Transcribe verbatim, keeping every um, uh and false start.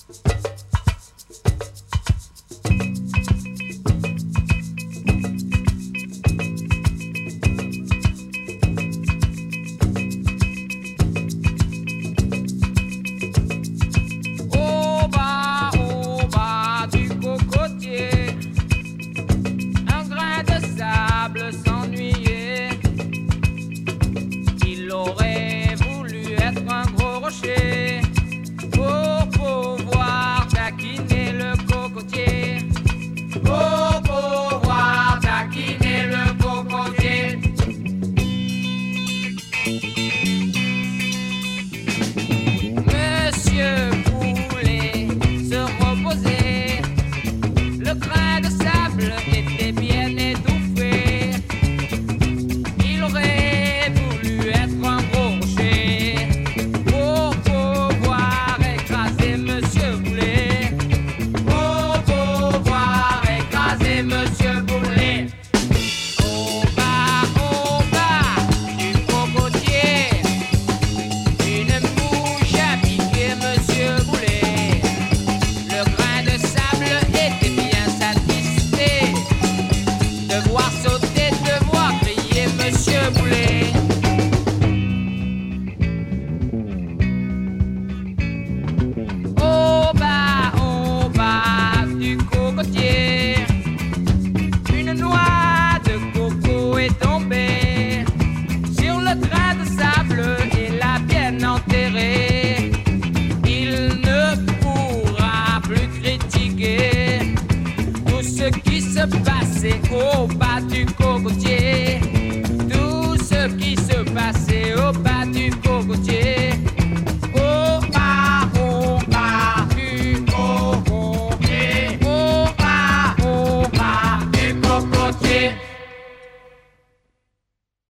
Au bas du cocotier, tout ce qui se passait au bas du cocotier. Au bas, au bas du cocotier, au bas, au bas du cocotier.